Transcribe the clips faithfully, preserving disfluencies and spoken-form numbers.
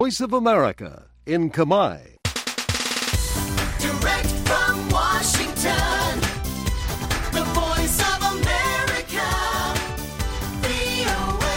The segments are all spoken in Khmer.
Voice of America in Khmer. Direct from Washington, the Voice of America, វី អូ เอ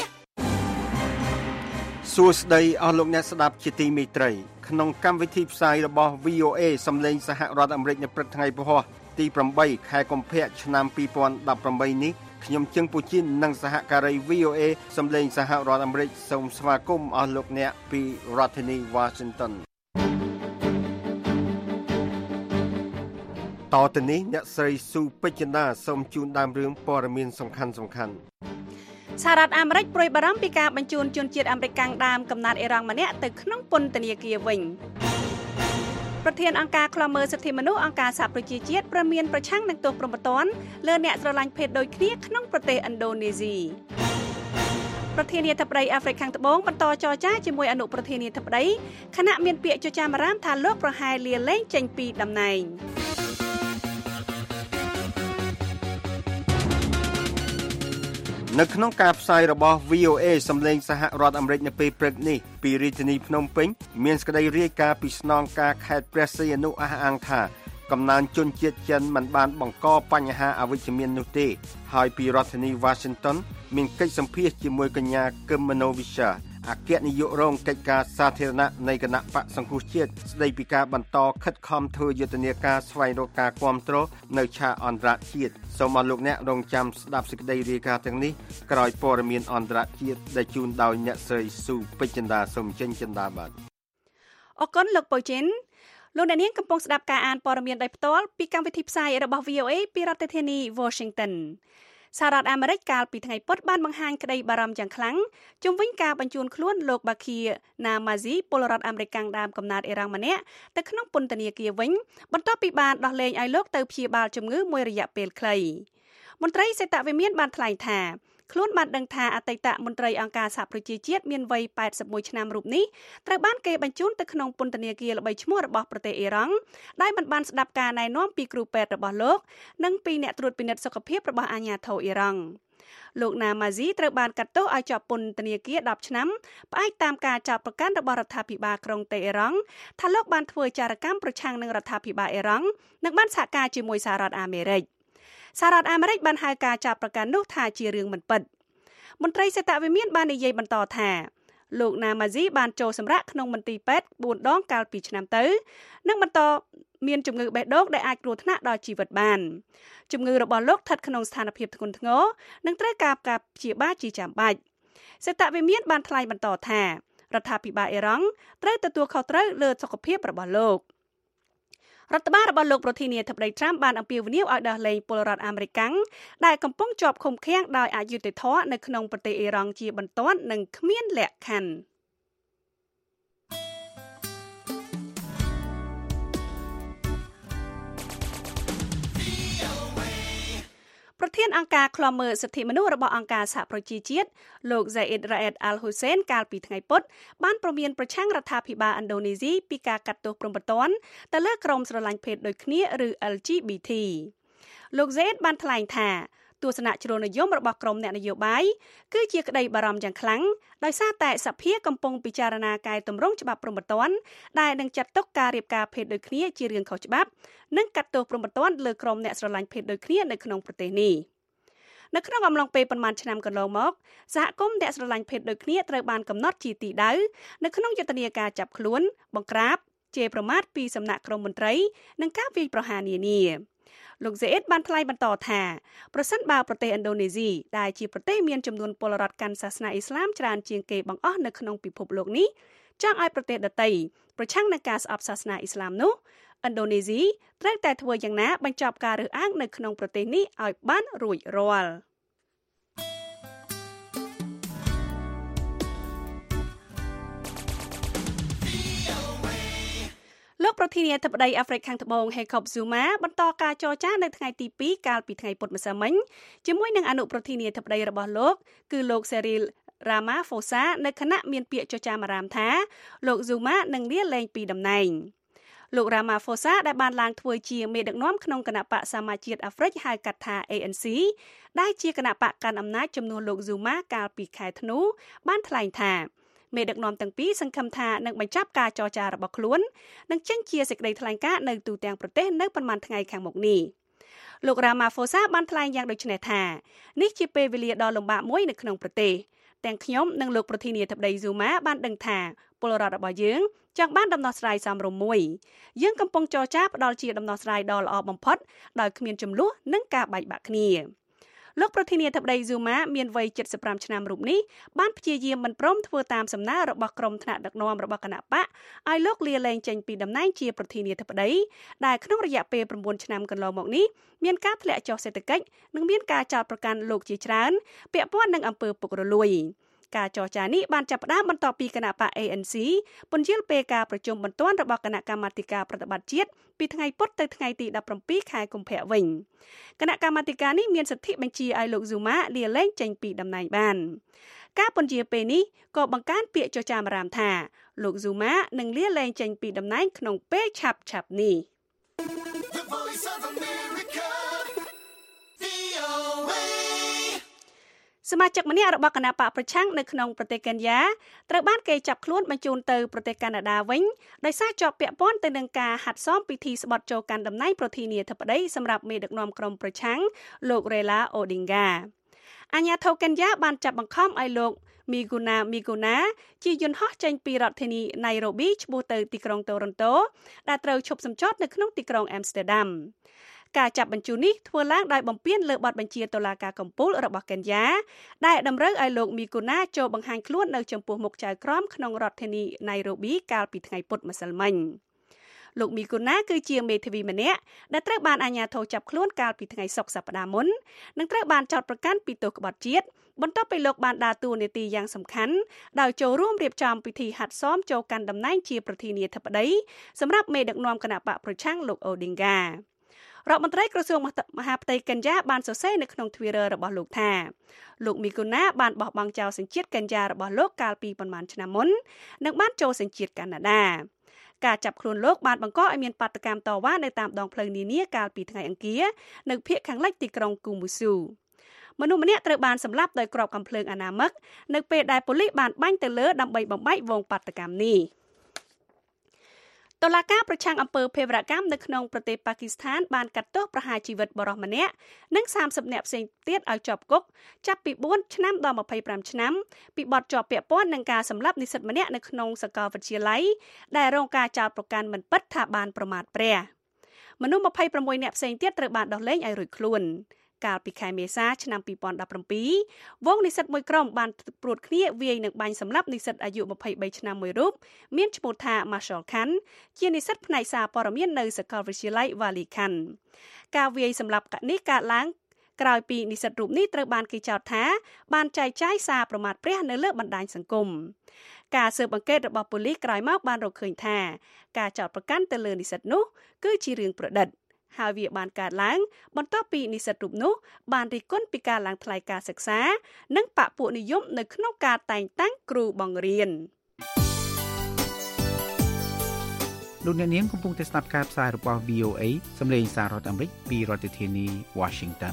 សួស្តីអស់លោកអ្នកស្ដាប់ជាទីមេត្រីក្នុងកម្មវិធីផ្សាយរបស់ វី អូ เอ សំឡេងសហរដ្ឋអាមេរិកនៅព្រឹកថ្ងៃពហុទីeightខែកុម្ភៈឆ្នាំtwenty eighteenនេះខ្ញុំជឹងពូជីននិងសហការី វី អូ เอ សំឡេងសហរដ្ឋអាមេរិកសូមស្វាគមន៍អស់លោកអ្នកពីរដ្ឋធានី Washington តទៅនេះអ្នកស្រីស៊ូពេជ្ជណាសូមជូនដើមរឿងព័ត៌មានសំខាន់សំខាន់សហរដ្ឋអាមេរិកព្រួយបារម្ភពីការបញ្ជូនជនជាតិអាមេរិកកាំងដើមកំណត់អ៊ីរ៉ង់ម្នាក់ទៅក្នុងពន្ធនាគារវិញប្រធានអង្គការឃ្លាំមើលសិទ្ធិមនុស្សអង្គការសហប្រជាជាតិប្រមានប្រឆាំងនឹងទោសព្រហ្មទណ្ឌលើអ្នកស្រឡាញ់ភេទដូចគ្នាក្នុងប្រទេសឥណ្ឌូនេស៊ីប្រធានាធិបតីអាហ្វ្រិកខាងត្បូងបន្តចរចាជាមួយអនុប្រធានាធិបតីខណៈមានពាក្យចចាមអារាមថាលោកប្រហែលលាលែងចេញពីតំណែងនៅក្នុងការផ្សាយរបស់ វី អូ เอ សំឡេងសហរដ្ឋអាមេរិកនៅពេលព្រឹកនេះពីរាជធានីភ្នំពេញមានសេចក្តីរាយការណ៍ពីស្នងការខេត្តព្រះសីហនុអះអាងថាកំណើនជនជាតិចិនមិនបានបង្កបញ្ហាអវិជ្ជមាននោះទេហើយពីរដ្ឋធានី Washington មានកិច្ចសម្ភាសជាមួយកញ្ញាគឹមមនោវិជ្ជាអគ្គនាយករងកិច្ចការសាធារណៈនៃគណៈបកសង្គ្រោះជាតិស្ដីពីការបន្តខិតខំធ្វើយុទ្ធនាការស្វែងរកការគាំទ្រនៅឆាកអន្តរជាតិសូមអរលោកអ្នករងចាំស្ដាប់សេចក្តីរាយការណ៍ទាំងនេះក្រោយព័ត៌មានអន្តរជាតិដែលជូនដោយអ្នកស្រីស៊ូពេជ្ជន្តាសូមចេញចិន្តាបាទអរគុណលោកប៉ូជីនលោកអ្នកនាងកំពុងស្ដាប់ការអានព័ត៌មានដោយផ្ទាល់ពីកម្មវិធីផ្សាយរបស់ វី អូ เอ ពីរដ្ឋធានី Washingtonសហរដ្ឋអាមេរិកកាលពីថ្ងៃពុធបានបង្ហាញក្តីបារម្ភយ៉ាងខ្លាំងជុំវិញការបញ្ជូនខ្លួនលោកបាឃីណាម៉ាស៊ីពលរដ្ឋអាមេរិកកាំងដើមកំណើតអ៊ីរ៉ង់ម្នាក់ទៅក្នុងពន្ធនាគារវិញបន្ទាប់ពីបានដោះលែងឲ្យលោកទៅព្យាបាលជំងឺមួយរយៈពេលខ្លីមន្ត្រីសេតវិមានបានថ្លែងថាខ្លួនបានដឹងថាអតីតមន្ត្រីអង្គការសហប្រជាជាតិមានវ័យeighty-oneឆ្នាំរូបនេះត្រូវបានគេបញ្ជូនទៅក្នុងពន្ធនាគារល្បីឈ្មោះរបស់ប្រទេសអ៊ីរ៉ង់ដែលមិនបានស្ដាប់ការណែនាំពីគ្រូពេទ្យរបស់លោកនិងពីអ្នកត្រួតពិនិត្យសុខភាពរបស់អាជ្ញាធរអ៊ីរ៉ង់លោកណាម៉ាស៊ីត្រូវបានកាត់ទោសឲ្យជាប់ពន្ធនាគារtenឆ្នាំផ្អែកតាមការចោទប្រកាន់របស់រដ្ឋាភិបាលក្រុងតេហ៍អ៊ីរ៉ង់ថាលោកបានធ្វើចារកម្មប្រឆាំងនឹងរដ្ឋាភិបាលអ៊ីរ៉ង់និងបានសហការជាមួយសហរដ្ឋអាមេរិកសហរដ្ឋអាមេរិកបានហៅការចាប់ប្រកាន់នោះថាជារឿងមិនពិតមន្ត្រីសេតវិមានបាននិយាយបន្តថាលោកណាម៉ាស៊ីបានចូលសម្រាកក្នុងមន្ទីរពេទ្យfourដងកាលពីឆ្នាំទៅនិងបន្តមានជំងឺបេះដូងដែលអាចគ្រោះថ្នាក់ដល់ជីវិតបានជំងឺរបស់លោកស្ថិតក្នុងស្ថានភាពធ្ងន់ធ្ងរនិងត្រូវការការព្យាបាលជាចាំបាច់សេតវិមានបានថ្លែងបន្តថារដ្ឋាភិបាលអ៊ីរ៉ង់ត្រូវទទួលខុសត្រូវលើសុខភាពរបស់លោករដ្ឋបាលរបស់លោកប្រធានាធិបតី Trump បានអំពាវនាវឲ្យដោះលែងពលរដ្ឋអាមេរិកកាំងដែលកំពុងជាប់ឃុំឃាំងដោយអយុត្តិធម៌នៅក្នុងប្រទេសអ៊ីរ៉ង់ជាបន្ទាន់និងគ្មានលក្ខខណ្ឌប្រធានអង្គការឃ្លាំមើលសិទ្ធិមនុស្សរបស់អង្គការសហប្រជាជាតិលោក Zeid Ra'ad Al Hussein កាលពីថ្ងៃពុធបានប្រមានប្រឆាំងរដ្ឋាភិបាលឥណ្ឌូនេស៊ីពីការកាត់ទោសព្រហ្មទណ្ឌទៅលើក្រុមស្រឡាញ់ភេទដូចគ្នាឬ แอล จี บี ที លោក Zeid បានថ្លែងថាទស្សនៈជ្រុលនិយមរបស់ក្រុមអ្នកនយោបាយគឺជាក្តីបារម្ភយ៉ាងខ្លាំងដោយសារតែសភាកំពុងពិចារណាកែតម្រង់ច្បាប់ព្រហ្មទណ្ឌដែលនឹងចាត់ទុកការរៀបការភេទដូចគ្នាជារឿងខុសច្បាប់និងកាត់ទោសព្រហ្មទណ្ឌលើក្រុមអ្នកស្រឡាញ់ភេទដូចគ្នានៅក្នុងប្រទេសនេះនៅក្នុងអំឡុងពេលប្រមាណឆ្នាំកន្លងមកសហគមន៍អ្នកស្រឡាញ់ភេទដូចគ្នាត្រូវបានកំណត់ជាទីដៅនៅក្នុងយុទ្ធនាការចាប់ខ្លួនបង្ក្រាបជេរប្រមាថពីសំណាក់ក្រុមមន្ត្រីនិងការវាយប្រហារនានាលោក Zeid បានថ្លែងបន្តថាប្រសិនបើប្រទេសឥណ្ឌូនេស៊ីដែលជាប្រទេសមានចំនួនពលរដ្ឋកាន់សាសនាអ៊ីស្លាមច្រើនជាងគេបង្អស់នៅក្នុងពិភពលោកនេះចង់ឲ្យប្រទេសដទៃប្រឆាំងនឹងការស្អប់សាសនាអ៊ីស្លាមនោះឥណ្ឌូនេស៊ីត្រូវតែធ្វើយ៉ាងណាបញ្ចប់ការរើសអើងនៅក្នុងប្រទេសនេះឲ្យបានរួចរាល់លោកប្រធានាធិបតីអាហ្វ្រិកខាងត្បូង Jacob Zuma បន្តការចរចានៅថ្ងៃទីtwoកាលពីថ្ងៃពុធម្សិលមិញជាមួយនឹងអនុប្រធានាធិបតីរបស់លោកគឺលោក Cyril Ramaphosa នៅខណៈមានពាក្យចចាមអារាមថាលោក Zuma នឹងលាលែងពីតំណែងលោក Ramaphosa ដែលបានឡើងធ្វើជាមេដឹកនាំក្នុងគណៈបកសមាជាតិអាហ្វ្រិកហៅកាត់ថា เอ เอ็น ซี ដែលជាគណៈបកកាន់អំណាចជំនួសលោក Zuma កាលពីខែធ្នូបានថ្លែងថាមេដឹកនាំទាំងពីរសង្ឃឹមថានឹងបញ្ចប់ការចរចារបស់ខ្លួននិងចេញជាសេចក្តីថ្លែងការណ៍នៅទូទាំងប្រទេសនៅប៉ុន្មានថ្ងៃខាងមុខនេះលោក Ramaphosa បានថ្លែងយ៉ាងដូចនេះថានេះជាពេលវេលាដ៏លំបាកមួយនៅក្នុងប្រទេសទាំងខ្ញុំនិងលោកប្រធានាធិបតី Zuma បានដឹងថាពលរដ្ឋរបស់យើងចង់បានដំណោះស្រាយសមរម្យមួយយើងកំពុងចរចាផ្ដល់ជាដំណោះស្រាយដ៏ល្អបំផុតដោយគ្មានជម្លោះនិងការបែកបាក់គ្នាលោកប្រធានាធិបតី Zuma មានវ័យเจ็ดสิบห้าឆ្នាំរូបនេះបានព្យាយាមមិនព្រមធ្វើតាមសំណើរបស់ក្រុមថ្នាក់ដឹកនាំរបស់គណៈបកឲ្យលោកលាលែងចេញពីតំណែងជាប្រធានាធិបតីដែលក្នុងរយៈពេលnineឆ្នាំកន្លងមកនេះមានការធ្លាក់ចុះសេដ្ឋកិច្ចនិងមានការចោទប្រកាន់លោកជាច្រើនពាក់ព័ន្ធនឹងអំពើពុករលួយការចរចានេះបានចាប់ផ្ដើមបន្ទាប់ពីគណៈបក A N C ពន្យាលពេលការប្រជុំបន្ទាន់របស់គណៈកម្មាធិការប្រតិបត្តិជាតិពីថ្ងៃពុធទៅថ្ងៃទីseventeenខែកុម្ភៈវិញគណៈកម្មាធិការនេះមានសិទ្ធិបញ្ជាឲ្យលោក Zuma លាលែងចេញពីតំណែងបានការពន្យាពេលនេះក៏បង្កើនពាក្យចចាមអារាមថាលោក Zuma នឹងលាលែងចេញពីតំណែងក្នុងពេលឆាប់ៗនេះសមាជិកម្នាក់របស់គណៈបកប្រឆាំងនៅក្នុងប្រទេសកេនយ៉ាត្រូវបានគេចាប់ខ្លួនបញ្ជូនទៅប្រទេសកាណាដាវិញដោយសារជាប់ពាក់ព័ន្ធទៅនឹងការហាត់សមពិធីស្បត់ចូលកាន់តំណែងប្រធានាធិបតីសម្រាប់មេដឹកនាំក្រុមប្រឆាំងលោក Raila Odinga អាជ្ញាធរកេនយ៉ាបានចាប់បង្ខំឲ្យលោក Miguna Miguna ជាយន្តហោះចេញពីរដ្ឋធានី Nairobi ឆ្ពោះទៅទីក្រុង Toronto ដែលត្រូវឈប់សម្ចតនៅក្នុងទីក្រុង Amsterdamការចាប់បញ្ជូននេះធ្វើឡើងដោយបំពានលើបទបញ្ជាតុលាការកំពូលរបស់កេនយ៉ាដែលតម្រូវឲ្យលោកមីកូណាចូលបង្ហាញខ្លួននៅចំពោះមុខចៅក្រមក្នុងរដ្ឋធានី Nairobi កាលពីថ្ងៃពុធម្សិលមិញលោកមីកូណាគឺជាមេធាវីម្នាក់ដែលត្រូវបានអាជ្ញាធរចាប់ខ្លួនកាលពីថ្ងៃសុក្រសប្តាហ៍មុននិងត្រូវបានចោទប្រកាន់ពីទោសក្បត់ជាតិបន្ទាប់ពីលោកបានដើរតួនាទីយ៉ាងសំខាន់ដោយចូលរួមរៀបចំពិធីហាត់សមចូលកាន់តំណែងជាប្រធានាធិបតីសម្រាប់មេដឹកនាំគណៈបកប្រឆាំងលោក Odingaរដ្ឋមន្ត្រីក្រសួងមហាផ្ទៃកេនយ៉ាបានសរសេរនៅក្នុង Twitter របស់លោកថាលោកមីកូណាបានបោះបង់ចោលសញ្ជាតិកេនយ៉ារបស់លោកកាលពីប្រមាណឆ្នាំមុននិងបានចូលសញ្ជាតិកាណាដាការចាប់ខ្លួនលោកបានបង្កឲ្យមានបាតកម្មតវ៉ានៅតាមដងផ្លូវនានាកាលពីថ្ងៃអង្គារនៅភាគខាងលិចទីក្រុងគូមូស៊ូមនុស្សម្នាក់ត្រូវបានសម្លាប់ដោយគ្រាប់កាំភ្លើងអនាមិកនៅពេលដែលប៉ូលីសបានបាញ់ទៅលើដើម្បីបំបែកវងបាតកម្មនេះតុលាការប្រឆាំងអំពើភេរវកម្មនៅក្នុងប្រទេសប៉ាគីស្ថានបានកាត់ទោសប្រហារជីវិតបរិសម្នាក់និងសាមសិបនាក់ផ្សេងទៀតឲ្យជាប់គុកចាប់ពីfourឆ្នាំដល់twenty-fiveឆ្នាំពីបទជាប់ពាក់ព័ន្ធនឹងការសម្លាប់និស្សិតម្នាក់នៅក្នុងសាកលវិទ្យាល័យដែលរងការចោទប្រកាន់មិនពិតថាបានប្រមាថព្រះមនុស្សtwenty-sixនាក់ផ្សេងទៀតត្រូវបានដោះលែងឲ្យរួចខ្លួនកាលពីខែមេសាឆ្នាំtwenty seventeenវងនិស្សិតមួយក្រុមបានព្រួតគ្នាវាយនឹងបាញ់សម្លាប់និស្សិតអាយុtwenty-threeឆ្នាំមួយរូបមានឈ្មោះថា Marshall Khan ជានិស្សិតផ្នែកសារព័ត៌មាននៅសាកលវិទ្យាល័យ Valley Khan ការវាយសម្លាប់នេះកើតឡើងក្រោយពីនិស្សិតរូបនេះត្រូវបានគេចោទថាបានចែកចាយសារប្រមាថព្រះនៅលើបណ្ដាញសង្គមការស៊ើបអង្កេតរបស់ប៉ូលីសក្រោយមកបានរកឃើញថាការចោទប្រកាន់ទៅលើនិស្សិតនោះគឺជារឿងប្រឌិតហើយវាបានកើតឡើងបន្ទាប់ពីនិស្សិតរូបនោះបានរិះគន់ពីការឡើងថ្លៃការសិក្សានិងបកពួកនិយមនៅក្នុងការតែងតាំងគ្រូបង្រៀនលោកអ្នកនាងកំពុងតែស្ដាប់ការផ្សាយរបស់ V O A សម្លេងសាររដ្ឋអាមេរិកពីរដ្ឋធានី Washington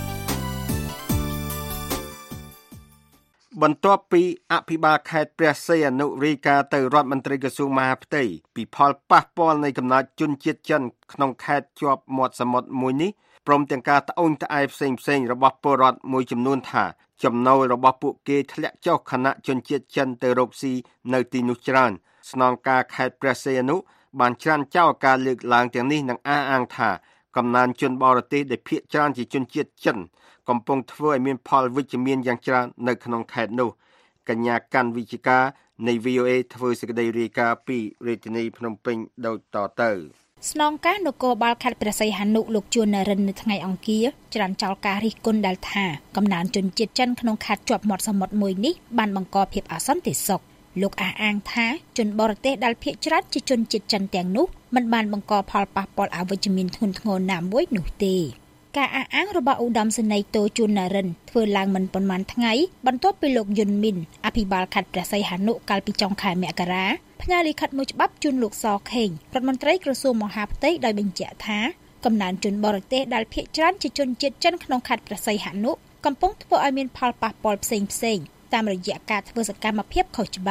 បន្ទាប់ពីអភិបាលខេត្តព្រះសីហនុរាយការណ៍ទៅរដ្ឋមន្ត្រីក្រសួងមហាផ្ទៃពីផលប៉ះពាល់នៃកំណើតជនជាតិចិនក្នុងខេត្តជាប់មាត់សមុទ្រមួយនេះព្រមទាំងការត្អូញត្អែរផ្សេងៗរបស់ពលរដ្ឋមួយចំនួនថាចំណូលរបស់ពួកគេធ្លាក់ចុះខណៈជនជាតិចិនទៅរកស៊ីនៅទីនោះច្រើនស្នងការខេត្តព្រះសីហនុបានច្រានចោលការលើកឡើងទាំងនេះនិងអះអាងថាកំណើនជនបរទេសដែលភាគច្រើនជាជនជាតិចិនកំពុងធ្វើឲ្យមានផលវិជ្ជមានយ៉ាងច្រើននៅក្នុងខេត្តនោះកញ្ញាកាន់វិជ្ជការនៃ V O A ធ្វើសេចក្តីរាយការណ៍ពីរាជធានីភ្នំពេញដូចតទៅស្នងការនគរបាលខេត្តព្រះសីហនុលោកជួននរិននៅថ្ងៃអង្គារច្រានចោលការរិះគន់ដែលថាកំណើនជនជាតិចិនក្នុងខេត្តជាប់មាត់សមុទ្រមួយនេះបានបង្កភាពអសន្តិសុខលោកអះអាងថាជនបរទេសដែលភាគច្រើនជាជនជាតិចិនទាំងនោះមិនបានបង្កផលប៉ះពាល់អវិជ្ជមានធ្ងន់ធ្ងរណាមួយនោះទេការអះអាងរបស់ឧត្តមសេនីយ៍តូជួននរិនធ្វើឡើងមិនប៉ុន្មានថ្ងៃបន្ទាប់ពីលោកយុនមីនអភិបាលខេត្តព្រះសីហនុកាលពីចុងខែមករាផ្ញើលិខិតមួយច្បាប់ជូនលោកសខេងរដ្ឋមន្ត្រីក្រសួងមហាផ្ទៃដោយបញ្ជាក់ថាកំណើនជនបរទេសដែលភាគច្រើនជាជនជាតិចិនក្នុងខេត្តព្រះសីហនុកំពុងធ្វើឲ្យមានផលប៉ះពាល់ផ្សេងៗតាមរយៈការធ្វើសកម្មភាពខុសច្បាប់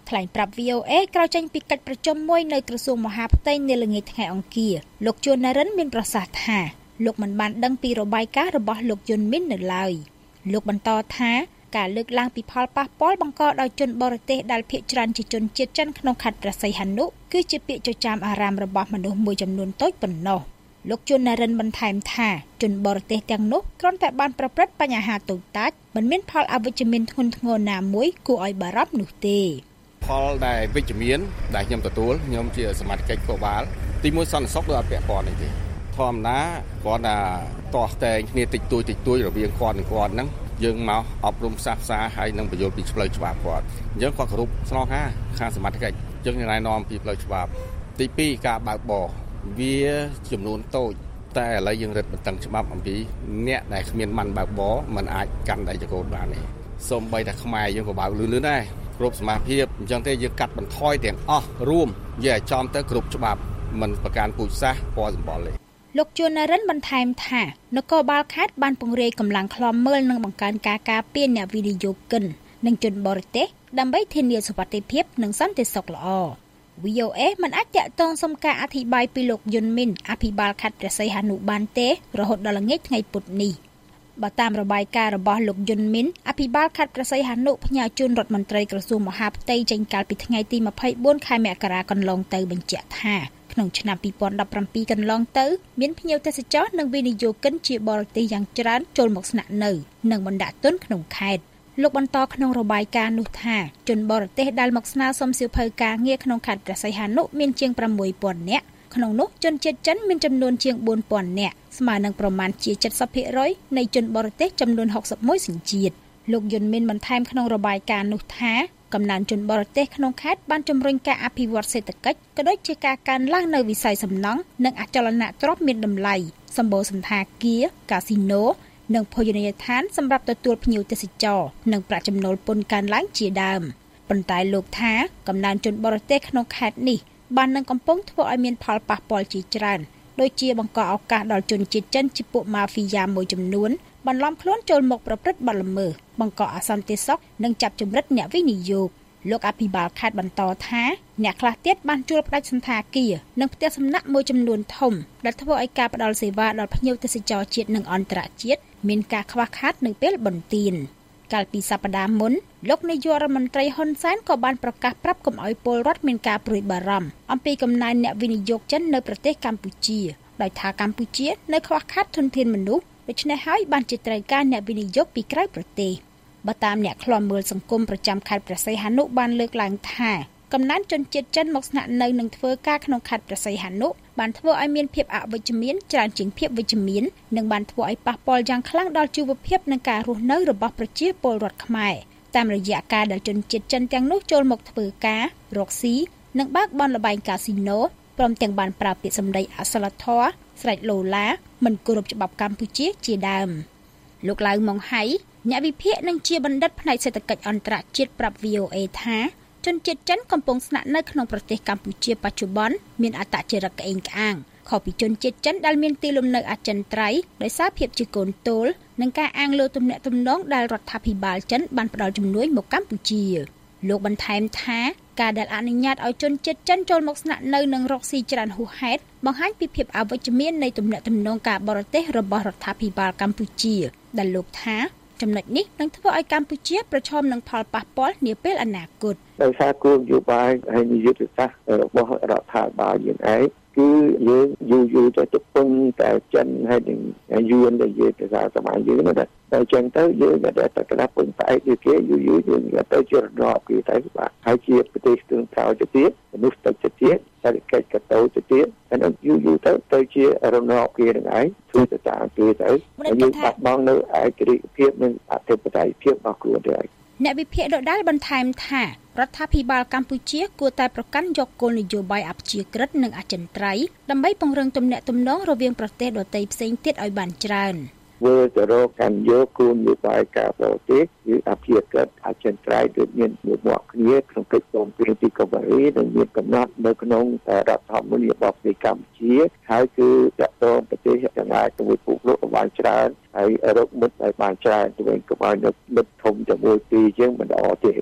ថ្លែងប្រាប់ វី អូ អេ ក្រោយចេញពីកិច្ចប្រជុំមួយនៅក្រសួងមហាផ្ទៃនាល្ងាចថ្ងៃអង្គារលោកជួននរិនមានប្រសាសន៍ថាលោកមិនបានដឹងពីរបាយការណ៍របស់លោកយុនមីននៅឡើយលោកបន្តថាការលើកឡើងពីផលប៉ះពាល់បង្កដោយជនបរទេសដែលភាគច្រើនជាជនជាតិចិនក្នុងខេត្តព្រះសីហនុគឺជាពាក្យចចាមអារ៉ាមរបស់មនុស្សមួយចំនួនតូចប៉ុណ្ណោះលោកជួននរិនបន្ថែមថាជនបរទេសទាំងនោះគ្រាន់តែបានប្រព្រឹត្តបញ្ហាតូចតាចមិនមានផលអវិជ្ជមានធ្ងន់ធ្ងរណាមួយគួរឲ្យបារម្ភនោះទេផលដែលវិជ្ជមានដែលខ្ញុំទទួលខ្ញុំជាសមាជិកគោបាលទីមួយសន្តិសុខដោយអត់ពាក់ព័ន្ធនេះទេធម្មតាគាត់ថាតោះតែងគ្នាតិចតួចតិចតួចរវាងគាត់និងគាត់ហ្នឹងយើងមកអប់រំផ្សះផ្សាហើយនឹងបញ្យល់ពីផ្លូវច្បាប់គាត់អញ្ចឹងគាត់គ្រប់ស្នងការខាងសមាជិកអញ្ចឹងណែនាំពីផ្លូវច្បាប់ទីពីរការបើកបរវាចំនួនតូចតែឥឡូវយើងរឹតបន្តឹងច្បាប់អំពីអ្នកដែលគ្មានម៉ាន់បើកបរមិនអាចកាន់ដៃចង្កូតបានទេសូម្បីតែខ្មែរយើងក៏បើកលឿនលឿនដែរគ្រប់សមាភិបអញ្ចឹងទេយើងកាត់បន្ថយទាំងអស់រួមនិយាយឲ្យចំទៅគ្រប់ច្បាប់មិនប្រកាន់ពូជសាសន៍ពណ៌សម្បុរទេលោកជួននរិនបន្ថែមថានគរបាលខេត្តបានពង្រាយកម្លាំងឃ្លាំមើលនិងបង្កើនការការពារអ្នកវិនិយោគិននិងជនបរទេសដើម្បីធានាសុវត្ថិភាពនិងសន្តិសុខល្អ វី អូ អេ មិនអាចតាក់ទងសុំការអធិប្បាយពីលោកយុនមីនអភិបាលខេត្តព្រះសីហនុបានទេរហូតដល់ល្ងាចថ្ងៃពុធនេះបើតាមរបាយការណ៍របស់លោកយុនមីនអភិបាលខេត្តព្រះសីហនុផ្ញើជូនរដ្ឋមន្ត្រីក្រសួងមហាផ្ទៃចេញកាលពីថ្ងៃទីម្ភៃបួនខែមករាកន្លងទៅបញ្ជាក់ថាក្នុងឆ្នាំពីរពាន់ដប់ប្រាំពីរកន្លងទៅមានភ្ញៀវទេសចរនិងវិនិយោគិនជាបរទេសយ៉ាងច្រើនចូលមកស្នាក់នៅនិងបណ្ដាក់ទុនក្នុងខេត្តលោកបន្តក្នុងរបាយការណ៍នោះថាជនបរទេសដែលមកស្នើសុំសៀវភៅការងារក្នុងខេត្តព្រះសីហនុមានជាងប្រាំមួយពាន់នាក់ក្នុងនោះជនជាតិចិនមានចំនួនជាងបួនពាន់នាក់ស្មើនឹងប្រមាណជា 七十ភាគរយ នៃជនបរទេសចំនួន หกสิบเอ็ด សញ្ជាតិលោកយុនមីនបន្ថែមក្នុងរបាយការណ៍នោះថាកំណើនជនបរទេសក្នុងខេត្តបានជំរុញការអភិវឌ្ឍសេដ្ឋកិច្ចក៏ដូចជាការកើនឡើងនៅវិស័យសំណង់និងអចលនទ្រព្យមានតម្លៃសម្បូរសណ្ឋាគារកាស៊ីណូនិងភោជនីយដ្ឋានសម្រាប់ទទួលភ្ញៀវទេសចរនិងប្រាក់ចំណូលពន្ធកើនឡើងជាដើមប៉ុន្តែលោកថាកំណើនជនបរទេសក្នុងខេត្តនេះបាននឹងកំពុងធ្វើឲ្យមានផលប៉ះពាល់ជាច្រើនដូចជាបង្កឱកាសដល់ជនជាតិចិនជាពួកម៉ាហ្វីយ៉ាមួយចំនួនបន្លំខ្លួនចូលមកប្រព្រឹត្តបទល្មើសបង្កអសន្តិសុខនិងចាប់ជំរិតអ្នកវិនិយោគលោកអភិបាលខេត្តបន្តថាអ្នកខ្លះទៀតបានជួលផ្ដាច់សន្តាគារនិងផ្ទះសំណាក់មួយចំនួនធំដែលធ្វើឲ្យការផ្ដល់សេវាដល់ភ្ញៀវទេសចរជាតិនិងអន្តរជាតិមានការខ្វះខាតនៅពេលបុណ្យទានកាលពីសប្តាហ៍មុនលោកនាយករដ្ឋមន្ត្រីហ៊ុនសែនក៏បានប្រកាសប្រាប់កុំឲ្យពលរដ្ឋមានការព្រួយបារម្ភអំពីកំណើនអ្នកវិនិយោគចិននៅប្រទេសកម្ពុជាដោយថាកម្ពុជានៅខ្វះខាតធនធានមនុស្សដូច្នេះហើយបានជាត្រូវការអ្នកវិនិយោគពីក្រៅប្រទេសបើតាមអ្នកឃ្លាំមើលសង្គមប្រចាំខេត្តព្រះសីហនុបានលើកឡើងថាកំណើនជនជាតិចិនមកស្នាក់នៅនិងធ្វើការក្នុងខេត្តព្រះសីហនុបានធ្វើឲ្យមានភាពអវិជ្ជមានច្រើនជាងភាពវិជ្ជមាននិងបានធ្វើឲ្យប៉ះពាល់យ៉ាងខ្លាំងដល់ជីវភាពនិងការរស់នៅរបស់ប្រជាពលរដ្ឋខ្មែរតាមរយៈការដែលជនជាតិចិនទាំងនោះចូលមកធ្វើការរកស៊ីនិងបើកបនល្បែងកាស៊ីណូព្រមទាំងបានប្រើពាក្យសម្ដីអសិលធម៌ស្រែកឡូឡាមិនគោរពច្បាប់កម្ពុជាជាដើមលោកឡៅម៉ុងហៃអ្នកវិភាគនិងជាបណ្ឌិតផ្នែកសេដ្ឋកិច្ចអន្តរជាតិប្រាប់ វី អូ អេ ថាជនជាតិចិនកំពុងស្នាក់នៅក្នុងប្រទេសកម្ពុជាបច្ចុប្បន្នមានអត្តចរិតក្អេងក្អាងខុសពីជនជាតិចិនដែលមានទីលំនៅអចិន្ត្រៃយ៍ដោយសារភាពជាកូនទោលនិងការអាងលើទំនាក់ទំនងដែលរដ្ឋាភិបាលចិនបានផ្ដល់ជំនួយមកកម្ពុជាលោកបន្ថែមថាការដែលអនុញ្ញាតឲ្យជនជាតិចិនចូលមកស្នាក់នៅនិងរកស៊ីច្រើនហួសហេតុបង្ហាញពីភាពអវិជ្ជមាននៃទំនាក់ទំនងការបរទេសរបស់រដ្ឋាភិបាលកម្ពុជាដែលលោកថាចំណុចនេះនឹងធ្វើឲ្យកម្ពុជាប្រឈមនឹងផលប៉ះពាល់នាពេលអនាគតដោយសារគោលនយោបាយហើយនយោបាយសាស្ត្ររបស់រដ្ឋាភិបាលយើងឯងគឺយើងយូរយូរទៅទៅពឹងតែចិនហើយនឹងយួនដែលនិយាយភាសាសម័យយើងណាតែចឹងទៅយើងតែតែក្តាប់ពឹងផ្អែកដូចគេយូរយូរយើងទៅជារណបគេទៅបាទហើយជាប្រទេសស្ទឹងត្រោយទៅទៀតមនុស្សទៅទៀតសេដ្ឋកិច្ចក៏ទៅទៅទៀតហើយនឹងយូរយូរទៅទៅជារណបគេនឹងឯងធ្វើទៅតាមគេទៅយើងបាត់បង់នៅឯករាជ្យភាពនិងអធិបតេយ្យភាពរបស់ខ្លួនទៅឯងអ្នកវិភាគដដែលបន្ថែមថារដ្ឋាភិបាលកម្ពុជាគួរតែប្រកាន់យកគោលនយោបាយអព្យាក្រឹតនិងអចិន្ត្រៃយ៍ដើម្បីពង្រឹងទំនាក់ទំនងរវាងប្រទេសដទៃផ្សេងទៀតឲ្យបានច្រើនធ្វើទៅរកកាន់យកគោលនយោបាយការបរទេសគឺអព្យាក្រឹតអចិន្ត្រៃយ៍ដូចមានមួយមកគ្នាក្នុងកិច្ចព្រមព្រៀងទីកូប៉ារីនិងមានកំណត់នៅក្នុងរដ្ឋធម្មនុញ្ញរបស់ប្រទេសកម្ពុជាហើយគឺចាក់តងប្រទេសទាំងឡាយជាមួយពួកលោកបានច្រើនហើយរកមិត្តឲ្យបានច្រើនទៅវិញកុំឲ្យនៅមិត្តធំជាមួយទីជាងមិនល្អទេបាទ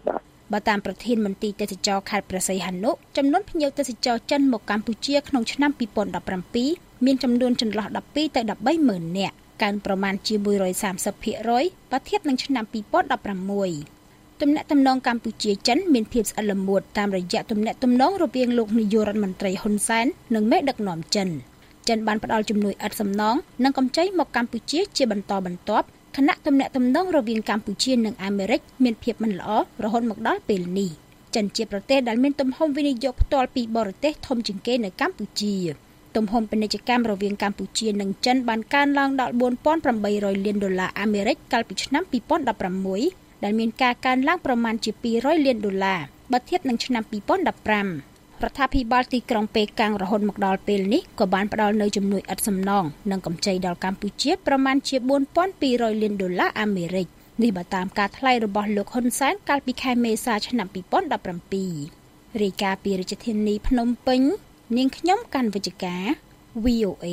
បើតាមប្រធានមន្ត្រីទេសចរខេត្តព្រះសីហនុចំនួនភ្ញៀវទេសចរចិនមកកម្ពុជាក្នុងឆ្នាំពីរពាន់ដប់ប្រាំពីរមានចំនួនចន្លោះដប់ពីរទៅដប់បីម៉ឺននាក់កើនប្រមាណជាមួយមួយសាមសិបភាគរយ បើធៀបនឹងឆ្នាំពីរពាន់ដប់ប្រាំមួយទំនាក់ទំនងកម្ពុជាចិនមានភាពស្អិតល្មួតតាមរយៈទំនាក់ទំនងរវាងលោកនាយករដ្ឋមន្ត្រីហ៊ុនសែននិងមេដឹកនាំចិនចិនបានផ្ដល់ជំនួយឥតសំណងនិងកម្ចីមកកម្ពុជាជាបន្តបន្ទាប់ខណៈទំនាក់ទំនងរវាងកម្ពុជានិងអាមេរិកមានភាពមិនល្អរហូតមកដល់ពេលនេះចិនជាប្រទេសដែលមានទំហំវិនិយោគផ្ទាល់ពីបរទេសធំជាងគេនៅកម្ពុជាទំហំពាណិជ្ជកម្មរវាងកម្ពុជានិងចិនបានកើនឡើងដល់បួនពាន់ប្រាំបីរយលានដុល្លារអាមេរិកកាលពីឆ្នាំពីរពាន់ដប់ប្រាំមួយដែលមានការកើនឡើងប្រមាណជាពីររយលានដុល្លារបើធៀបនឹងឆ្នាំពីរពាន់ដប់ប្រាំរដ្ឋាភិបាលទីក្រុងប៉េកាំងរហូតមកដល់ពេលនេះក៏បានផ្ដល់នូវជំនួយឥតសំណងនិងកម្ចីដល់កម្ពុជាប្រមាណជាបួនពាន់ពីររយលានដុល្លារអាមេរិកនេះបើតាមការថ្លែងរបស់លោកហ៊ុនសែនកាលពីខែមេសាឆ្នាំពីរពាន់ដប់ប្រាំពីររាយការណ៍ពីរាជធានីភ្នំពេញនាងខ្ញុំកាន់វិជ្ជការ វី អូ เอ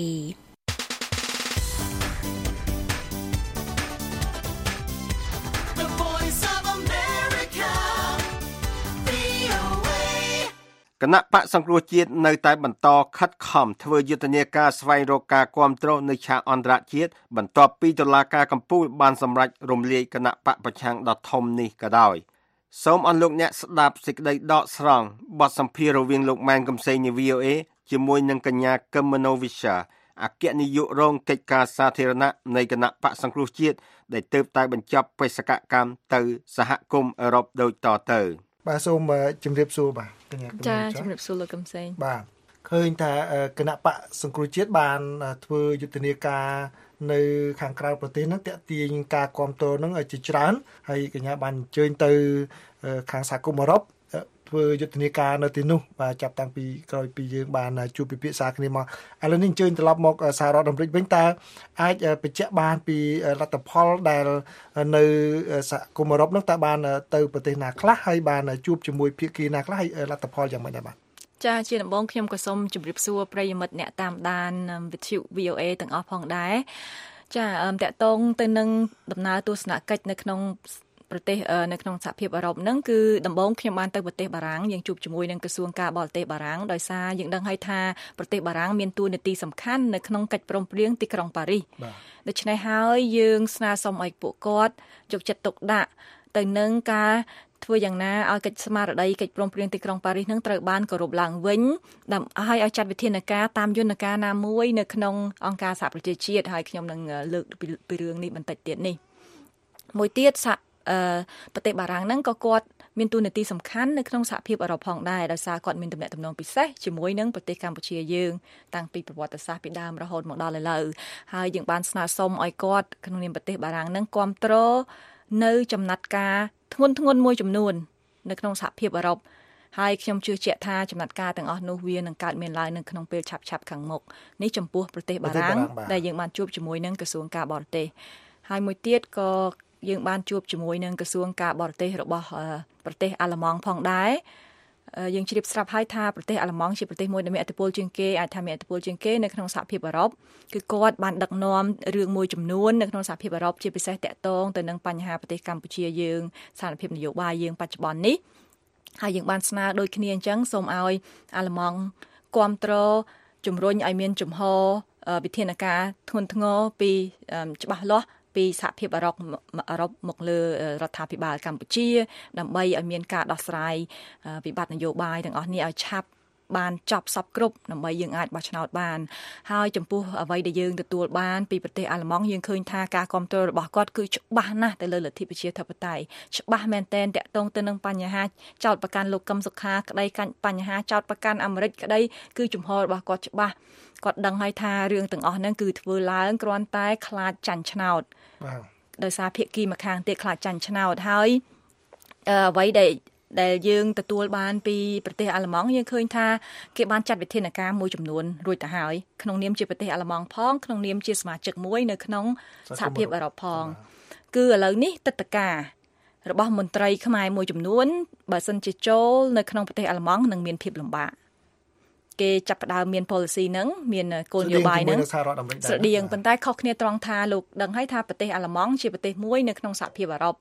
The Voice of America, វី អូ เอគណៈបកសង្គ្រោះជាតិនៅតែបន្តខិតខំធ្វើយុទ្ធនាការស្វែងរកការគាំទ្រនៅឆាកអន្តរជាតិបន្ទាប់ពីតុលាការកំពូលបានសម្រេចរំលាយគណៈបកប្រឆាំងដ៏ធំនេះក៏ដោយសូមអស់លោកអ្នកស្ដាប់សេចក្តីដកស្រង់បទសម្ភាសន៍រវាងលោកម៉ែនកំសែងនៃ វី អូ เอ ជាមួយនឹងកញ្ញាកឹមមនោវិជ្ជាអគ្គនាយករងកិច្ចការសាធារណៈនៃគណៈបកសង្គ្រោះជាតិដែលទើបតែបញ្ចប់បេសកកម្មទៅសហគមន៍អឺរ៉ុបដូចតទៅបាទសូមជម្រាបសួរបាទកញ្ញាកឹមចាជម្រាបសួរលោកកឹមសែងបាទឃើញថាគណៈបកសង្គ្រោះជាតិបានធ្វើយុទ្ធនាការនៅខាងក្រៅប្រទេសហ្នឹងតាក់ទាញការគ្រប់គ្រងហ្នឹងឲ្យជាច្រើនហើយកញ្ញាបានអញ្ជើញទៅខាងសហគមន៍អឺរ៉ុបធ្វើយុទ្ធនាការនៅទីនោះបាទចាប់តាំងពីក្រោយពីយើងបានជួបពិភាក្សាគ្នាមកឥឡូវនេះអញ្ជើញត្រឡប់មកសហរដ្ឋអាមេរិកវិញតើអាចបញ្ជាក់បានពីលទ្ធផលដែលនៅសហគមន៍អឺរ៉ុបនោះតើបានទៅប្រទេសណាខ្លះហើយបានជួបជាមួយភាគីណាខ្លះហើយលទ្ធផលយ៉ាងម៉េចដែរបាទចាជាដំបូងខ្ញុំក៏សូមជម្រាបសួរប្រិយមិត្តអ្នកតាមដានវិទ្យុ វី អូ เอ ទាំងអស់ផងដែរចាតកតងទៅនឹងដំណើរទស្សនកិច្ចនៅក្នុងប្រទេសនៅក្នុងសហភាពអឺរ៉ុបហ្នឹងគឺដំបូងខ្ញុំបានទៅប្រទេសបារាំងយើងជួបជាមួយនឹងក្រសួងការបរទេសបារាំងដោយសារយើងដឹងហើយថាប្រទេសបារាំងមានតួនាទីសំខាន់នៅក្នុងកិច្ចព្រមព្រៀងទីក្រុងប៉ារីសដូច្នេះហើយយើងស្នើសុំឲ្យពួកគាត់យកចិត្តទុកដាក់ទៅនឹងការធ្វើយ៉ាងណាឲ្យកិច្ចស្មារតីកិច្ចព្រមព្រៀងទីក្រុងប៉ារីសនឹងត្រូវបានគោរពឡើងវិញដើម្បីឲ្យចាត់វិធានការតាមយន្តការណាមួយនៅក្នុងអង្គការសហប្រជាជាតិហើយខ្ញុំនឹងលើកពីរឿងនេះបន្តិចទៀតនេះមួយទៀតសហអឺប្រទេសបារាំងហ្នឹងក៏គាត់មានតួនាទីសំខាន់នៅក្នុងសហភាពអឺរ៉ុបផងដែរដោយសារគាត់មានទំនាក់ទំនងពិសេសជាមួយនឹងប្រទេសកម្ពុជាយើងតាំងពីប្រវត្តិសាស្ត្រពីដើមរហូតមកដល់ឥឡូវហើយយើងបានស្នើសុំឲ្យគាត់ក្នុងនាមប្រទេសបារាំងហ្នឹងគាំទ្រនៅចំណាត់ការធ្ងន់ធ្ងរមួយចំនួននៅក្នុងសហភាពអឺរ៉ុបហើយខ្ញុំជឿជាក់ថាចំណាត់ការទាំងអស់នោះវានឹងកើតមានឡើងនៅក្នុងពេលឆាប់ឆាប់ខាងមុខនេះចំពោះប្រទេសបារាំងដែលយើងបានជួបជាមួយនឹងក្រសួងការបរទេសហើយមួយទៀតក៏យើងបានជួបជាមួយនឹងក្រសួងការបរទេសរបស់ប្រទេសអាល្លឺម៉ង់ផងដែរយើងជ្រាបស្រាប់ហើយថាប្រទេសអាល្លឺម៉ង់ជាប្រទេសមួយដែលមានឥទ្ធិពលជាងគេអាចថាមានឥទ្ធិពលជាងគេនៅក្នុងសហភាពអឺរ៉ុបគឺគាត់បានដឹកនាំរឿងមួយចំនួននៅក្នុងសហភាពអឺរ៉ុបជាពិសេសតាក់ទងទៅនឹងបញ្ហាប្រទេសកម្ពុជាយើងស្ថានភាពនយោបាយយើងបច្ចុប្បន្ននេះហើយយើងបានស្នើដូចគ្នាអញ្ចឹងសូមឲ្យអាល្លឺម៉ង់គាំទ្រជំរុញឲ្យមានជំហរវិធានការធ្ងន់ធ្ងរពីច្បាស់លាស់ពីសហភាពអឺរ៉ុបអឺរ៉ុបមកលើរដ្ឋាភិបាលកម្ពុជាដើម្បីឲ្យមានការដោះស្រាយវិបត្តិនយោបាយទាំងអស់នេះឲ្យឆាប់បានចប់សពគ្រប់ដើម្បីយើងអាចបោះឆ្នោតបានហើយចំពោះអ្វីដែលយើងទទួលបានពីប្រទេសអាល្លឺម៉ង់យើងឃើញថាការគ្រប់គ្រងរបស់គាត់គឺច្បាស់ណាស់ទៅលើលទ្ធិប្រជាធិបតេយ្យច្បាស់មែនទែនតាក់ទងទៅនឹងបញ្ហាចោទប្រកាន់លោកកឹមសុខាក្តីបញ្ហាចោទប្រកាន់អាមេរិកក្តីគឺជំហររបស់គាត់ច្បាស់គាត់ដឹងហើយថារឿងទាំងអស់ហ្នឹងគឺធ្វើឡើងគ្រាន់តែខ្លាចចាញ់ឆ្នោតបាទដោយសារភាគីម្ខាងទៀតខ្លាចចាញ់ឆ្នោតហើយអ្វីដែលដែលយើងទទួលបានពីប្រទេសអាល្លឺម៉ង់យើងឃើញថាគេបានចាត់វិធានការមួយចំនួនរួចទៅហើយក្នុងនាមជាប្រទេសអាល្លឺម៉ង់ផងក្នុងនាមជាសមាជិកមួយនៅក្នុងសហភាពអឺរ៉ុបផងគឺឥឡូវនេះទឹកតការរបស់មន្ត្រីខ្មែរមួយចំនួនបើសិនជាចូលនៅក្នុងប្រទេសអាល្លឺម៉ង់នឹងមានភាពលំបាកគេចាប់ផ្ដើមមាន policy ហ្នឹងមានគោលនយោបាយហ្នឹងស្រដៀងប៉ុន្តែខុសគ្នាត្រង់ថាលោកដឹងហើយថាប្រទេសអាល្លឺម៉ង់ជាប្រទេសមួយនៅក្នុងសហភាពអឺរ៉ុប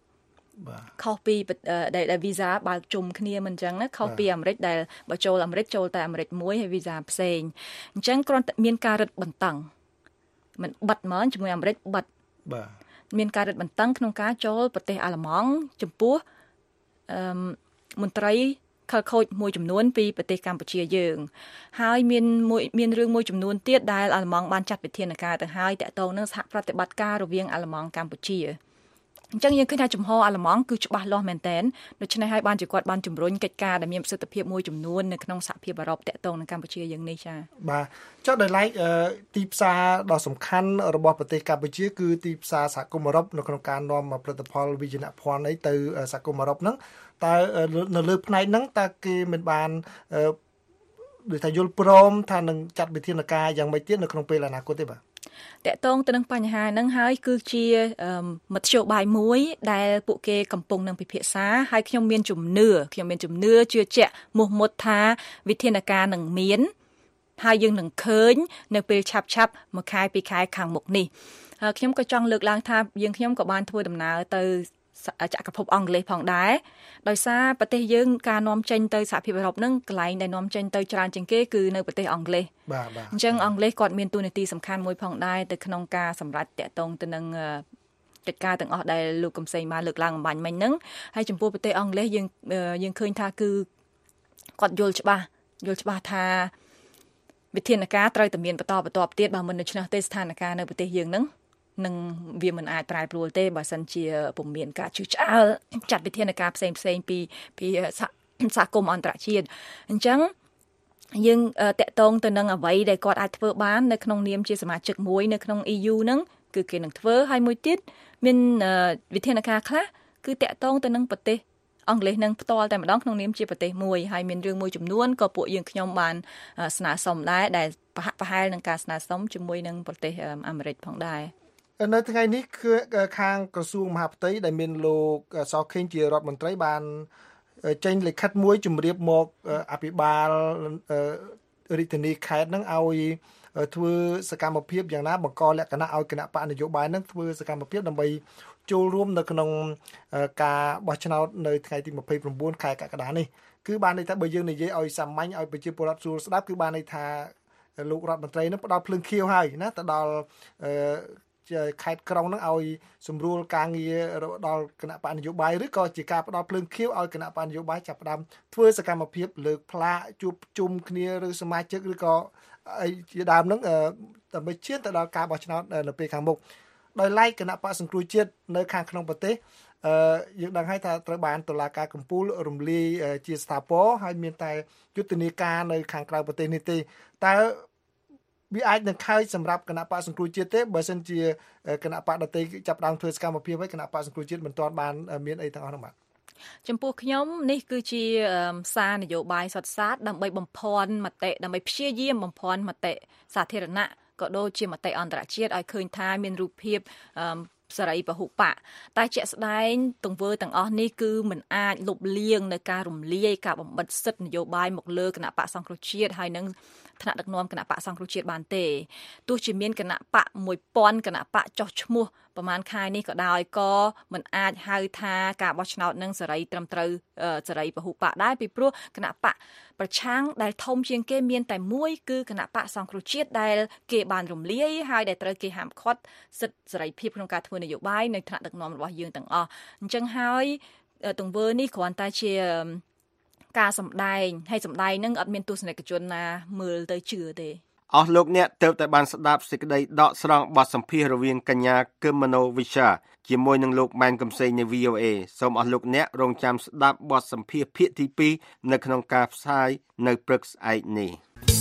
ខុសពីដែល visa បើកជុំគ្នាមិនអញ្ចឹងណាខុសពីអាមេរិកដែលបើចូលអាមេរិកចូលតែអាមេរិកមួយហើយ visa ផ្សេងអញ្ចឹងគ្រាន់តែមានការរឹតបន្តឹងមិនបិទហ្មងជាមួយអាមេរិកបិទបាទមានការរឹតបន្តឹងក្នុងការចូលប្រទេសអាល្លឺម៉ង់ចំពោះអឺមន្ត្រីខលខូចមួយចំនួនពីប្រទេសកម្ពុជាយើងហើយមានមួយមានរឿងមួយចំនួនទៀតដែលអាល្លឺម៉ង់បានចាត់វិធានការទៅហើយតាក់ទងនឹងសហប្រតិបត្តិការរវាងអាល្លឺម៉ង់កម្ពុជាអញ្ចឹងយើងឃើញថាចំហអាល្លឺម៉ង់គឺច្បាស់លាស់មែនទែនដូច្នេះហើយបានជាគាត់បានជំរុញកិច្ចការដែលមានប្រសិទ្ធភាពមួយចំនួននៅក្នុងសហភាពអឺរ៉ុបតាក់ទងនឹងកម្ពុជាយើងនេះចា៎បាទចុះដោយឡែកទីផ្សារដ៏សំខាន់របស់ប្រទេសកម្ពុជាគឺទីផ្សារសហគមន៍អឺរ៉ុបនៅក្នុងការនាំផលិតផលវិជ្ជាភ័ណ្ឌអីទៅសហគមន៍អឺរ៉ុបហ្នឹងតើនៅលើផ្នែកហ្នឹងតើគេមិនបានដូចថាយល់ព្រមថានឹងចាត់វិធានការយ៉ាងម៉េចទៀតនៅក្នុងពេលអនាគតទេបាទតកតងទៅនឹងបញ្ហាហ្នឹងហើយគឺជាមធ្យោបាយមួយដែលពួកគេកំពុងនឹងពិភាក្សាហើយខ្ញុំមានជំនឿខ្ញុំមានជំនឿជឿជាក់មោះមុតថាវិធានការនឹងមានហើយយើងនឹងឃើញនៅពេលឆាប់ឆាប់មួយខែពីរខែខាងមុខនេះខ្ញុំក៏ចង់លើកឡើងថាយើងខ្ញុំក៏បានធ្វើដំណើរទៅចក្រភពអង់គ្លេសផងដែរដោយសារប្រទេសយើងការនាំចេញទៅសហភាពអឺរ៉ុបហ្នឹងកន្លែងដែលនាំចេញទៅច្រើនជាងគេគឺនៅប្រទេសអង់គ្លេសបាទបាទអញ្ចឹងអង់គ្លេសគាត់មានតួនាទីសំខាន់មួយផងដែរទៅក្នុងការសម្រេចតាក់ទងទៅនឹងកិច្ចការទាំងអស់ដែលលោកកំសែងបានលើកឡើងអំបញ្ញមិញហ្នឹងហើយចំពោះប្រទេសអង់គ្លេសយើងយើងឃើញថាគឺគាត់យល់ច្បាស់យល់ច្បាស់ថាវិធានការត្រូវតែមានបន្តបន្តទៀតបើមិនដូច្នោះទេស្ថានភាពនៅប្រទេសយើងហ្នឹងនឹងវាមិនអាចប្រែប្រួលទេបើសិនជាពុំមានការជឿឆ្អើលចាត់វិធានការផ្សេងផ្សេងពីពីសហគមន៍អន្តរជាតិអញ្ចឹងយើងតាក់ទងទៅនឹងអ្វីដែលគាត់អាចធ្វើបាននៅក្នុងនាមជាសមាជិកមួយនៅក្នុង E U ហ្នឹងគឺគេនឹងធ្វើហើយមួយទៀតមានវិធានការខ្លះគឺតាក់ទងទៅនឹងប្រទេសអង់គ្លេសនឹងផ្ទាល់តែម្ដងក្នុងនាមជាប្រទេសមួយហើយមានរឿងមួយចំនួនក៏ពួកយើងខ្ញុំបានស្នើសុំដែរដែលប្រហាក់ប្រហែលនឹងការស្នើសុំជាមួយនឹងប្រទេសអាមេរិកផងដែរនៅថ្ងៃនេះគឺខាងក្រសួងមហាផ្ទៃដែលមានលោកសខេងជារដ្ឋមន្ត្រីបានចេញលិខិតមួយជម្រាបមកអភិបាលរាជធានីខេត្តហ្នឹងឲ្យធ្វើសកម្មភាពយ៉ាងណាបង្កលក្ខណៈឲ្យគណៈបកនយោបាយហ្នឹងធ្វើសកម្មភាពដើម្បីចូលរួមនៅក្នុងការបោះឆ្នោតនៅថ្ងៃទីម្ភៃប្រាំខែកក្កដានេះគឺបានន័យថាបើយើងនិយាយឲ្យសាមញ្ញឲ្យប្រជាពលរដ្ឋស្រួលស្ដាប់គឺបានន័យថាលោករដ្ឋមន្ត្រីនឹងផ្ដល់ភ្លើងខៀវហើយណាទៅដល់ខេត្តក្រុងហ្នឹងឲ្យសម្រួលការងារដល់គណៈបកនយោបាយឬក៏ជាការផ្ដល់ភ្លើងខៀវឲ្យគណៈបកនយោបាយចាប់ផ្ដើមធ្វើសកម្មភាពលើកផ្លាកជួបជុំគ្នាឬសមាជិកឬក៏អីជាដើមហ្នឹងដើម្បីឈានទៅដល់ការបោះឆ្នោតនៅពេលខាងមុខដោយឡែកគណៈបកសង្គ្រោះជាតិនៅខាងក្នុងប្រទេសអឺយើងដឹងហើយថាត្រូវបានតុលាការកំពូលរំលាយជាស្ថាពរហើយមានតែយុទ្ធនាការនៅខាងក្រៅប្រទេសនេះទេតើវាអាចនឹងខើចសម្រាប់គណៈបកសង្គ្រោះជាតិទេបើសិនជាគណៈបកដទៃចាប់ដើមធ្វើសកម្មភាពហើយគណៈបកសង្គ្រោះជាតិមិនទាន់បានមានអីទាំងអស់នោះបាទចំពោះខ្ញុំនេះគឺជាសារនយោបាយសុទ្ធសាធដើម្បីបំភាន់មតិដើម្បីព្យាយាមបំភាន់មតិសាធារណៈក៏ដូចជាមតិអន្តរជាតិឲ្យឃើញថាមានរូបភាពសេរីពហុបកតែជាក់ស្ដែងទង្វើទាំងអស់នេះគឺមិនអាចលុបលាងនៅការរំលាយការបំបិទសិទ្ធិនយោបាយមកលើគណៈបកសង្គ្រោះជាតិហើយនឹងថ្នាក់ដឹកនាំគណៈបកសង្គ្រោះជាតិបានទេទោះជាមានគណៈបកមួយពាន់គណៈបកចោះឈ្មោះប្រហែលខែនេះក៏ដោយក៏មិនអាចហៅថាការបោះឆ្នោតនឹងសេរីត្រឹមត្រូវសេរីពហុបកដែរពីព្រោះគណៈបកប្រឆាំងដែលធំជាងគេមានតែមួយគឺគណៈបកសង្គ្រោះជាតិដែលគេបានរំលាយហើយដែលត្រូវគេហាមឃាត់សិទ្ធិសេរីភាពក្នុងការធ្វើនយោបាយនៅថ្នាក់ដឹកនាំរបស់យើងទាំងអស់អញ្ចឹងហើយទង្វើនេះគ្រាន់តែជាការសម្ដែងហើយសម្ដែងនឹងអត់មានទស្សនិកជនណាមើលទៅជឿទេអស់លោកអ្នកទើបតែបានស្ដាប់សេចក្តីដកស្រង់បទសម្ភាសន៍រវាងកញ្ញាគឹមមនោវិជ្ជាជាមួយនឹងលោកម៉ែនកំសែងនៃ V O A សូមអស់លោកអ្នករងចាំស្ដាប់បទសម្ភាសន៍ភាគទីពីរនៅក្នុងការផ្សាយនៅព្រឹកស្អែកនេះ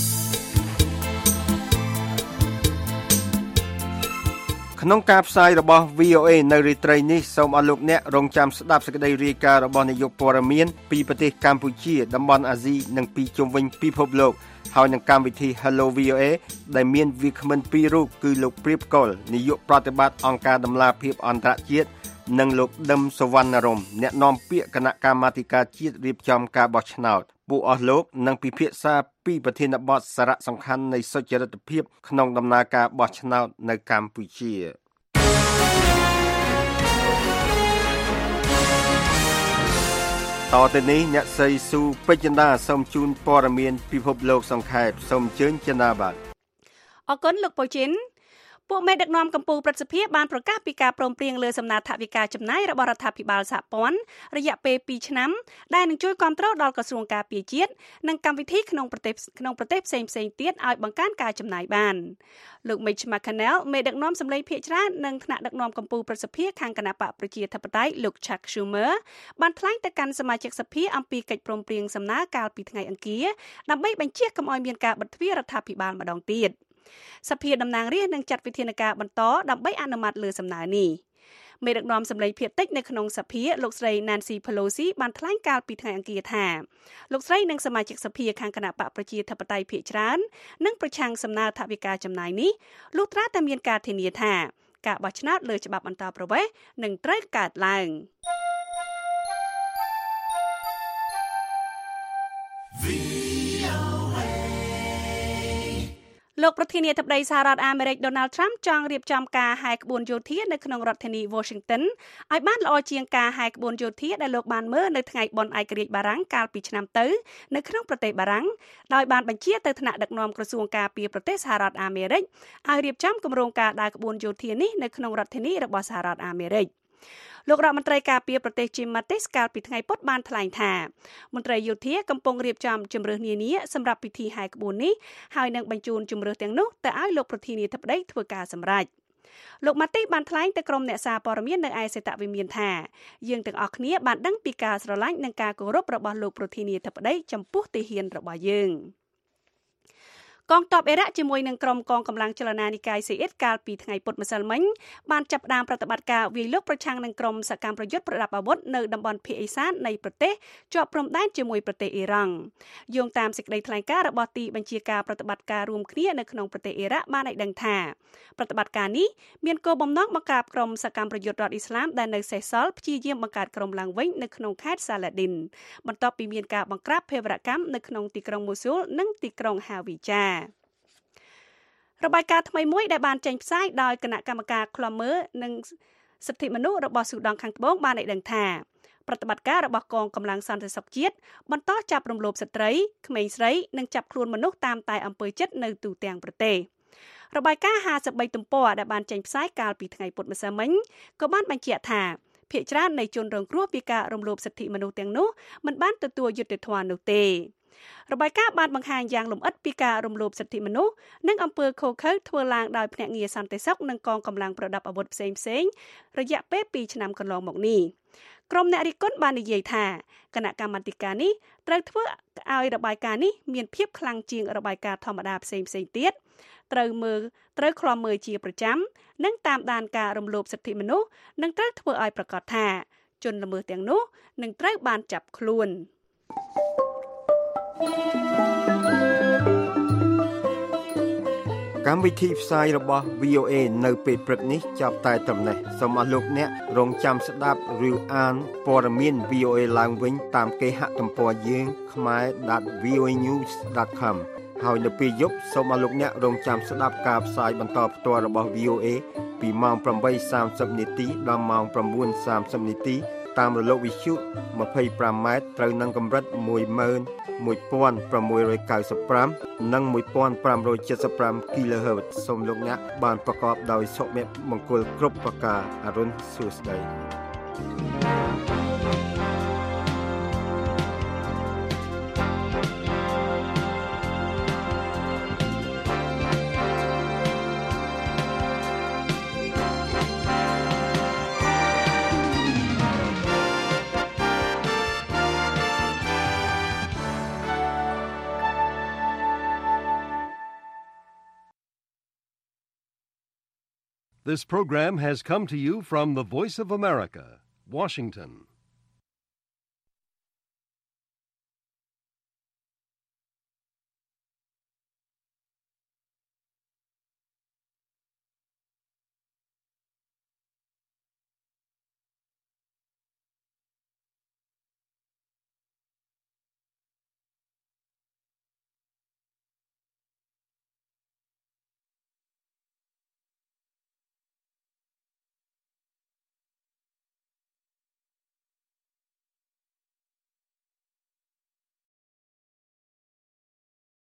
ក្នុងការផ្សាយរបស់ V O A នៅរាត្រីនេះសូមអស់លោកអ្នករងចាំស្ដាប់សេចក្តីរាយការណ៍របស់នាយកព័ត៌មានពីប្រទេសកម្ពុជាតំបន់អាស៊ីនិងពីជុំវិញពិភពលោកហើយនឹងកម្មវិធី Hello វី អូ เอ ដែលមានវាគ្មិនពីររូបគឺលោកព្រាបកុលនាយកប្រតិបត្តិអង្គការដំឡាភិបអន្តរជាតិនិងលោកដឹមសវណ្ណរមអ្នកនាំពាក្យគណៈកម្មាធិការជាតិរៀបចំការបោះឆ្នោតពួកអស់លោកនឹងពិភាក្សាពីប្រធានបទសារៈសំខាន់នៃសុចរិតភាពក្នុងដំណើរការបោះឆ្នោតនៅកម្ពុជាតទៅនេះអ្នកស្រីស៊ូពេជ្រចិន្តាសូមជូនព័ត៌មានពិភពលោកសង្ខេបសូមអញ្ជើញចិន្តាបាទអរគុណលោកពូជីនពួកមេដឹកនាំកម្ពុជាប្រសិទ្ធភាពបានប្រកាសពីការព្រមព្រៀងលើសំណើថវិកាចំណាយរបស់រដ្ឋាភិបាលសហព័ន្ធរយៈពេលពីរឆ្នាំដែលនឹងជួយគាំទ្រដល់ក្រសួងការពារជាតិនិងកម្មវិធីក្នុងប្រទេសក្នុងប្រទេសផ្សេងៗទៀតឲ្យបង្កើនការចំណាយបានលោក Mitch McConnell មេដឹកនាំសម្លេងភាគច្រើននិងថ្នាក់ដឹកនាំកម្ពុជាប្រសិទ្ធភាពខាងគណបកប្រជាធិបតេយ្យលោក Chuck Schumer បានថ្លែងទៅកាន់សមាជិកសភាអំពីកិច្ចព្រមព្រៀងសំណើកាលពីថ្ងៃអង្គារដើម្បីបញ្ជាកុំឲ្យមានការបិទទ្វាររដ្ឋាភិបាលម្ដងទៀតសភាតំណាងរាស្ត្រនឹងចាត់វិធានការបន្តដើម្បីអនុម័តលើសំណើនេះមេដឹកនាំសម្លេងភាគតិចនៅក្នុងសភាលោកស្រី Nancy Pelosi បានថ្លែងកាលពីថ្ងៃអង្គារថាលោកស្រីនិងសមាជិកសភាខាងគណបកប្រជាធិបតេយ្យភាគច្រើននឹងប្រឆាំងសំណើថវិកាចំណាយនេះលុះត្រាតែមានការធានាថាការបោះឆ្នោតលើច្បាប់អន្តរប្រវេសន៍នឹងត្រូវកើតឡើងលោកប្រធានាធិបតីសហរដ្ឋអាមេរិក Donald Trump ចង់រៀបចំការហែក្បួនយោធានៅក្នុងរដ្ឋធានី Washington ឲ្យបានល្អជាងការហែក្បួនយោធាដែលលោកបានមើលនៅថ្ងៃបុណ្យឯករាជ្យបារាំងកាលពីឆ្នាំទៅនៅក្នុងប្រទេសបារាំងដោយបានបញ្ជាទៅថ្នាក់ដឹកនាំក្រសួងការពារប្រទេសសហរដ្ឋអាមេរិកឲ្យរៀបចំគម្រោងការដើរក្បួនយោធានេះនៅក្នុងរដ្ឋធានីរបស់សហរដ្ឋអាមេរិកលោករដ្ឋមន្ត្រីការពារប្រទេស Jim Mattis កាលពីថ្ងៃពុធបានថ្លែងថាមន្ត្រីយោធាកំពុងរៀបចំជំរឿសនានាសម្រាប់ពិធីហែក្បួននេះហើយនឹងបញ្ជូនជំរឿសទាំងនោះទៅឲ្យលោកប្រធានាធិបតីធ្វើការសម្រេចលោក Mattis បានថ្លែងទៅក្រុមអ្នកសារព័ត៌មាននៅឯសេតវិមានថាយើងទាំងអស់គ្នាបានដឹងពីការស្រឡាញ់និងការគោរពរបស់លោកប្រធានាធិបតីចំពោះទាហានរបស់យើងកងទ័ពអ៊ីរ៉ាក់ជាមួយនឹងក្រុមកងកម្លាំងចលនានិកាយស៊ីអ៊ីតកាលពីថ្ងៃពុធម្សិលមិញបានចាប់ផ្ដើមប្រតិបត្តិការវាយលុកប្រឆាំងនឹងក្រុមសកម្មប្រយុទ្ធប្រដាប់អាវុធនៅតំបន់ភាគឦសាននៃប្រទេសជាប់ព្រំដែនជាមួយប្រទេសអ៊ីរ៉ង់យោងតាមសេចក្តីថ្លែងការណ៍របស់ទីបញ្ជាការប្រតិបត្តិការរួមគ្នានៅក្នុងប្រទេសអ៊ីរ៉ាក់បានឲ្យដឹងថាប្រតិបត្តិការនេះមានគោលបំណងបង្ក្រាបក្រុមសកម្មប្រយុទ្ធរដ្ឋអ៊ីស្លាមដែលនៅសេសសល់ព្យាយាមបង្កើតក្រុមឡើងវិញនៅក្នុងខេត្តសាឡាឌីនបន្ទាប់ពីមានការបង្ក្រាបភេរវកម្មនៅក្នុងទីក្រុងមូស៊ូលនិងទីក្រុងហាវីចារបាយការណ៍ថ្មីមួយដែលបានចេញផ្សាយដោយគណៈកម្មការឃ្លាំមើលនិងសិទ្ធិមនុស្សរបស់ស៊ូដង់ខាងត្បូងបានឲ្យដឹងថាប្រតិបត្តិការរបស់កងកម្លាំងសន្តិសុខជាតិបន្តចាប់រំលោភស្ត្រីក្មេងស្រីនិងចាប់ខ្លួនមនុស្សតាមតែអំពើចិត្តនៅទូទាំងប្រទេសរបាយការណ៍ห้าสิบ三ទំព័រដែលបានចេញផ្សាយកាលពីថ្ងៃពុធម្សិលមិញក៏បានបញ្ជាក់ថាភាគច្រើននៃជនរងគ្រោះពីការរំលោភសិទ្ធិមនុស្សទាំងនោះមិនបានទទួលយុត្តិធម៌នោះទេរបាយការណ៍បានបង្ហាញយ៉ាងលម្អិតពីការរំលោភសិទ្ធិមនុស្សនិងអំពើឃោរឃៅធ្វើឡើងដោយភ្នាក់ងារសន្តិសុខនិងកងកម្លាំងប្រដាប់អាវុធផ្សេងៗរយៈពេលពីរឆ្នាំកន្លងមកនេះក្រុមអ្នករិះគន់បាននិយាយថាគណៈកម្មាធិការនេះត្រូវធ្វើឲ្យរបាយការណ៍នេះមានភាពខ្លាំងជាងរបាយការណ៍ធម្មតាផ្សេងៗទៀតត្រូវមើលត្រូវឃ្លាំមើលជាប្រចាំនិងតាមដានការរំលោភសិទ្ធិមនុស្សនិងត្រូវធ្វើឲ្យប្រកាសថាជនល្មើសទាំងនោះនឹងត្រូវបានចាប់ខ្លួនកម្មវិធីផ្សាយរបស់ វី អូ เอ នៅពេលព្រឹកនេះចាប់តែត្រឹមនេះសូមអស់លោកអ្នករងចាំស្ដាប់ឬអានព័ត៌មាន វី អូ เอ ឡើងវិញតាមគេហទំព័រយើង khmae dot v o a news dot com ហើយនៅពេលយប់សូមអស់លោកអ្នករងចាំស្ដាប់ការផ្សាយបន្តផ្ទាល់របស់ វី អូ เอ ពីម៉ោងeight thirtyនាទីដល់ម៉ោងnine thirtyនាទីតាមរលកវិទ្យុtwenty-fiveម៉ែត្រត្រូវនឹងកម្រិតone one six nine fiveនិងfifteen seventy-five គីឡូហឺតសូមលោកអ្នកបានប្រកបដោយសុភមង្គលគ្រប់ប្រការអរុនសួស្តី This program has come to you from the Voice of America, Washington.